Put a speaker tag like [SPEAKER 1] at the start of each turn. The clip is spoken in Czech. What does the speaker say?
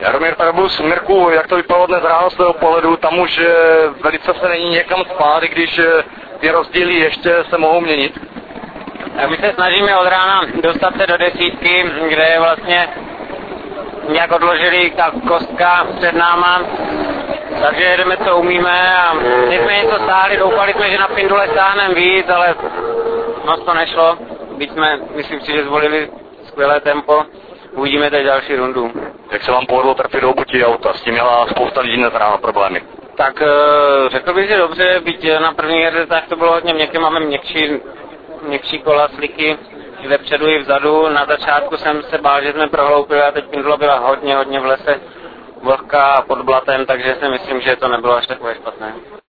[SPEAKER 1] Jaromír Tarabus, Mirku, jak to vypadalo dnes ráno z toho pohledu, tam už velice se není někam spát, i když ty rozdíly ještě se mohou měnit.
[SPEAKER 2] Tak my se snažíme od rána dostat se do desítky, kde je vlastně jak odložili ta kostka před náma, takže jedeme co umíme a my jsme něco stáhli, doufali jsme, že na Pindule stáhneme víc, ale moc to nešlo, byť jsme, myslím si, že zvolili skvělé tempo, uvidíme teď další rundu.
[SPEAKER 1] Jak se vám povedlo trefit do obutí auta? S tím měla spousta lidí dnes ráno problémy.
[SPEAKER 2] Tak řekl bych, že dobře, byť na první jeře tak to bylo hodně měkké, máme měkčí kola, sliky i vepředu i vzadu. Na začátku jsem se bál, že jsme prohloupili a teď Pindula byla hodně v lese vlhká pod blatem, takže si myslím, že to nebylo až takové špatné.